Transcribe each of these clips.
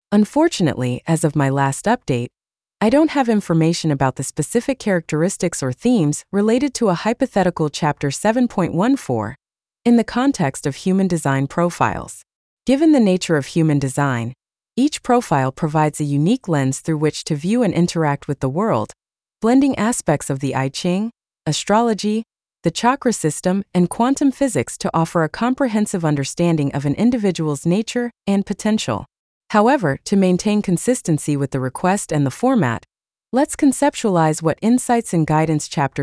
Unfortunately, as of my last update, I don't have information about the specific characteristics or themes related to a hypothetical Chapter 7.14 in the context of human design profiles. Given the nature of human design, each profile provides a unique lens through which to view and interact with the world, blending aspects of the I Ching, astrology, the chakra system, and quantum physics to offer a comprehensive understanding of an individual's nature and potential. However, to maintain consistency with the request and the format, let's conceptualize what insights and guidance Chapter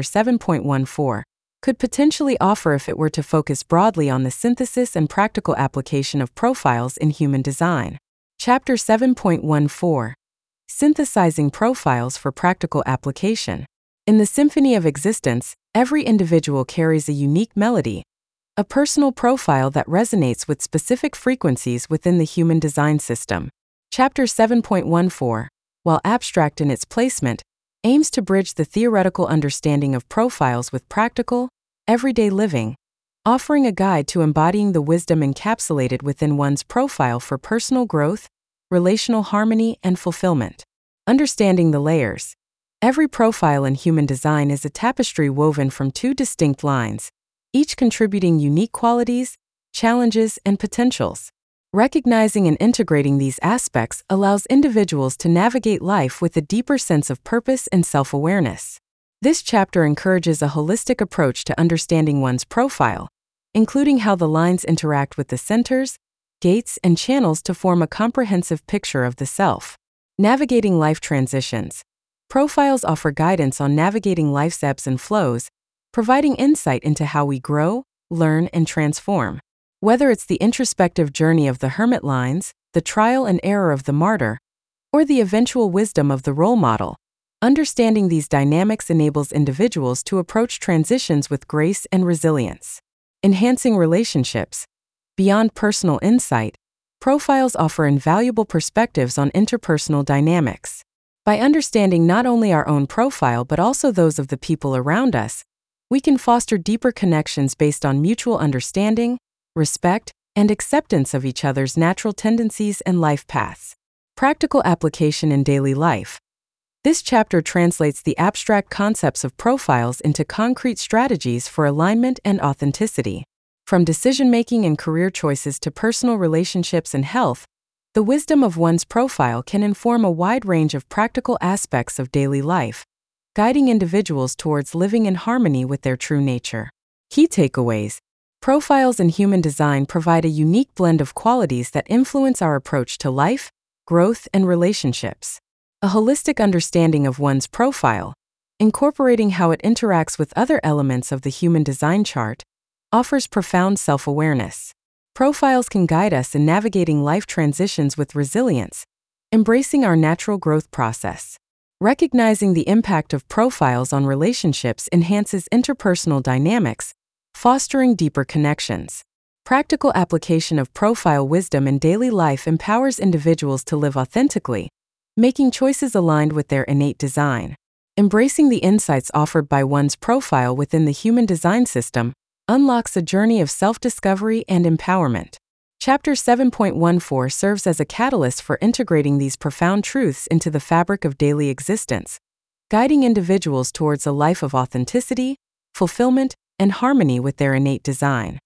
7.14 could potentially offer if it were to focus broadly on the synthesis and practical application of profiles in human design. Chapter 7.14 Synthesizing Profiles for Practical Application. In the symphony of existence, every individual carries a unique melody, a personal profile that resonates with specific frequencies within the human design system. Chapter 7.14, while abstract in its placement, aims to bridge the theoretical understanding of profiles with practical, everyday living, offering a guide to embodying the wisdom encapsulated within one's profile for personal growth, relational harmony, and fulfillment. Understanding the layers. Every profile in human design is a tapestry woven from two distinct lines, each contributing unique qualities, challenges, and potentials. Recognizing and integrating these aspects allows individuals to navigate life with a deeper sense of purpose and self-awareness. This chapter encourages a holistic approach to understanding one's profile, including how the lines interact with the centers, gates, and channels to form a comprehensive picture of the self. Navigating life transitions. Profiles offer guidance on navigating life's ebbs and flows, providing insight into how we grow, learn, and transform. Whether it's the introspective journey of the hermit lines, the trial and error of the martyr, or the eventual wisdom of the role model, understanding these dynamics enables individuals to approach transitions with grace and resilience. Enhancing relationships. Beyond personal insight, profiles offer invaluable perspectives on interpersonal dynamics. By understanding not only our own profile but also those of the people around us, we can foster deeper connections based on mutual understanding, respect, and acceptance of each other's natural tendencies and life paths. Practical application in daily life. This chapter translates the abstract concepts of profiles into concrete strategies for alignment and authenticity. From decision-making and career choices to personal relationships and health, the wisdom of one's profile can inform a wide range of practical aspects of daily life, guiding individuals towards living in harmony with their true nature. Key takeaways. Profiles in human design provide a unique blend of qualities that influence our approach to life, growth, and relationships. A holistic understanding of one's profile, incorporating how it interacts with other elements of the human design chart, offers profound self-awareness. Profiles can guide us in navigating life transitions with resilience, embracing our natural growth process. Recognizing the impact of profiles on relationships enhances interpersonal dynamics, fostering deeper connections. Practical application of profile wisdom in daily life empowers individuals to live authentically, making choices aligned with their innate design. Embracing the insights offered by one's profile within the human design system unlocks a journey of self-discovery and empowerment. Chapter 7.14 serves as a catalyst for integrating these profound truths into the fabric of daily existence, guiding individuals towards a life of authenticity, fulfillment, and harmony with their innate design.